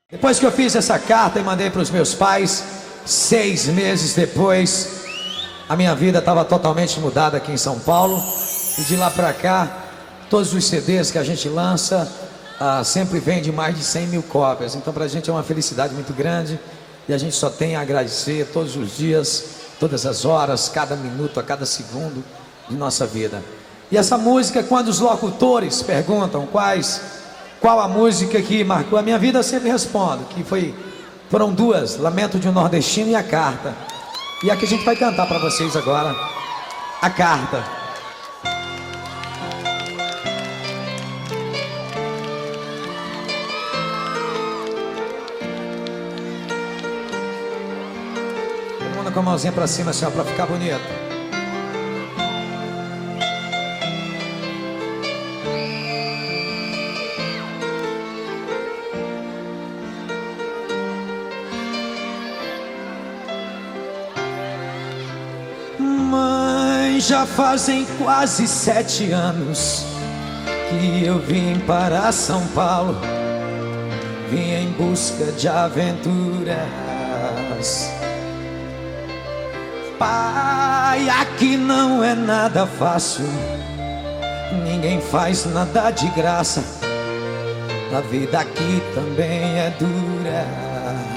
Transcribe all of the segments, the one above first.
Depois que eu fiz essa carta e mandei para os meus pais, 6 meses depois, a minha vida estava totalmente mudada aqui em São Paulo. E de lá para cá, todos os CDs que a gente lança sempre vende mais de 100 mil cópias. Então para a gente é uma felicidade muito grande. E a gente só tem a agradecer todos os dias, todas as horas, cada minuto, a cada segundo de nossa vida. E essa música, quando os locutores perguntam qual a música que marcou a minha vida, eu sempre respondo que foram duas: Lamento de um Nordestino e A Carta. E a que a gente vai cantar para vocês agora, A Carta. Todo mundo com a mãozinha para cima assim, ó, para ficar bonito. Mãe, já fazem quase 7 anos que eu vim para São Paulo. Vim em busca de aventuras. Pai, aqui não é nada fácil, ninguém faz nada de graça. A vida aqui também é dura.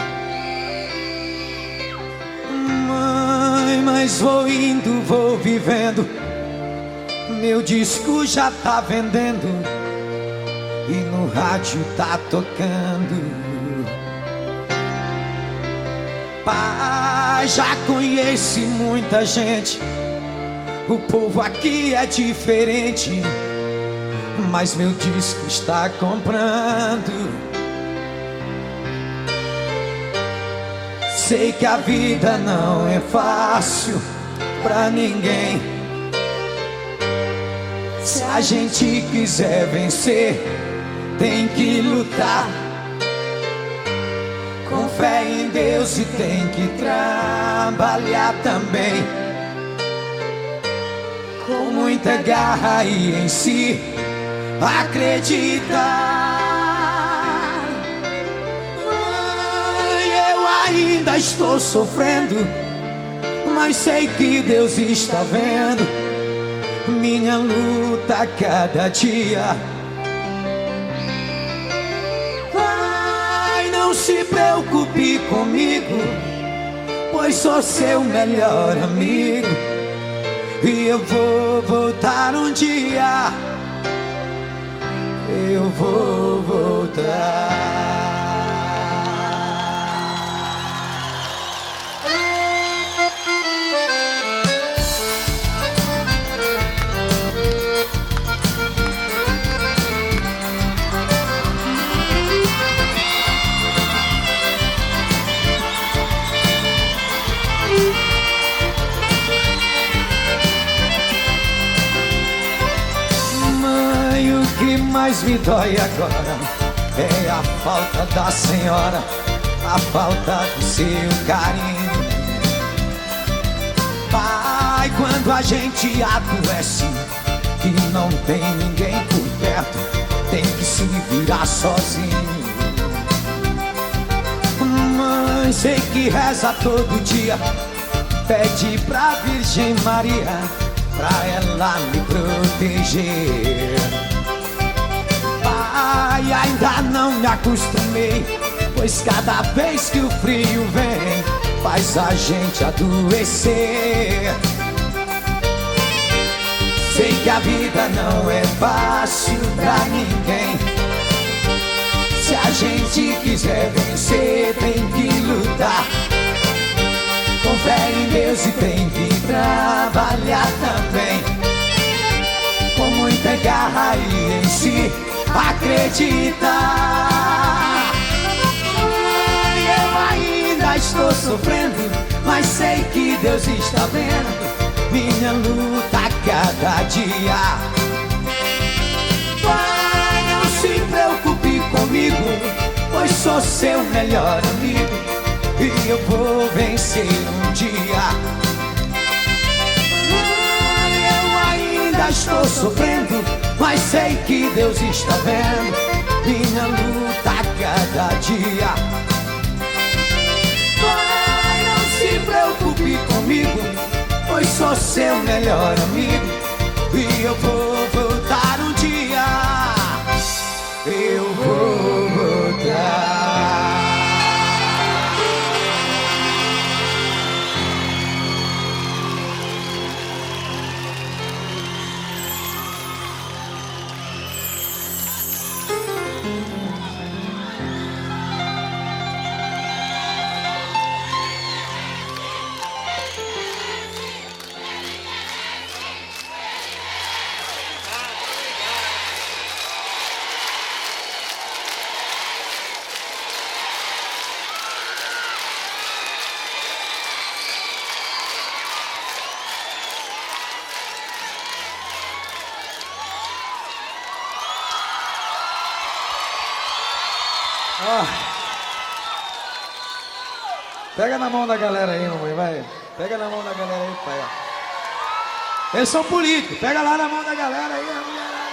Mas vou indo, vou vivendo. Meu disco já tá vendendo e no rádio tá tocando. Pai, já conheci muita gente, o povo aqui é diferente, mas meu disco está comprando. Sei que a vida não é fácil pra ninguém. Se a gente quiser vencer, tem que lutar com fé em Deus e tem que trabalhar também, com muita garra e em si acreditar. Ainda estou sofrendo, mas sei que Deus está vendo minha luta a cada dia. Pai, não se preocupe comigo, pois sou seu melhor amigo. E eu vou voltar um dia, eu vou voltar. O que mais me dói agora é a falta da senhora, a falta do seu carinho. Pai, quando a gente adoece e não tem ninguém por perto, tem que se virar sozinho. Mãe, sei que reza todo dia, pede pra Virgem Maria pra ela me proteger. Pai, ainda não me acostumei, pois cada vez que o frio vem faz a gente adoecer. Sei que a vida não é fácil pra ninguém. Se a gente quiser vencer, tem que lutar com fé em Deus e tem que trabalhar também, com muita garra e em si acreditar. Eu ainda estou sofrendo, mas sei que Deus está vendo minha luta a cada dia. Pai, não se preocupe comigo, pois sou seu melhor amigo e eu vou vencer um dia. Eu ainda estou sofrendo, mas sei que Deus está vendo minha luta a cada dia. Pai, não se preocupe comigo, pois sou seu melhor amigo. E eu vou voltar um dia, eu vou voltar. Pega na mão da galera aí, mamãe, vai. Pega na mão da galera aí, pai. Eles são políticos. Pega lá na mão da galera aí, a mulherada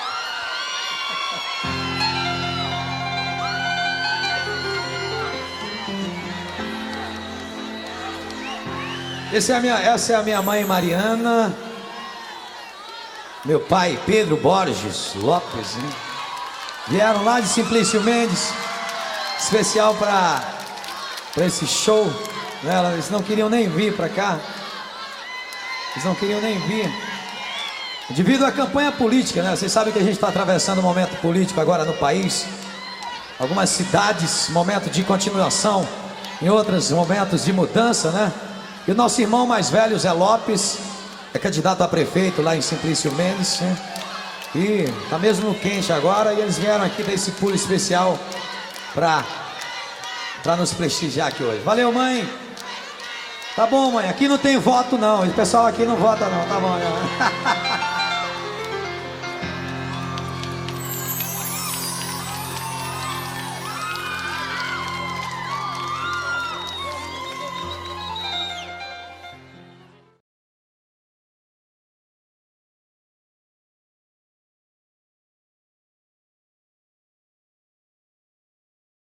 aí. Essa é a minha mãe Mariana. Meu pai Pedro Borges Lopes, né? Vieram lá de Simplício Mendes, especial para esse show, né? Eles não queriam nem vir para cá. Eles não queriam nem vir devido à campanha política, né? Vocês sabem que a gente está atravessando um momento político agora no país. Algumas cidades, momento de continuação, em outros momentos de mudança, né? E o nosso irmão mais velho, Zé Lopes, é candidato a prefeito lá em Simplício Mendes, né? E tá mesmo no quente agora, e eles vieram aqui desse pulo especial pra nos prestigiar aqui hoje. Valeu, mãe. Tá bom, mãe, aqui não tem voto não, o pessoal aqui não vota não, tá bom, né?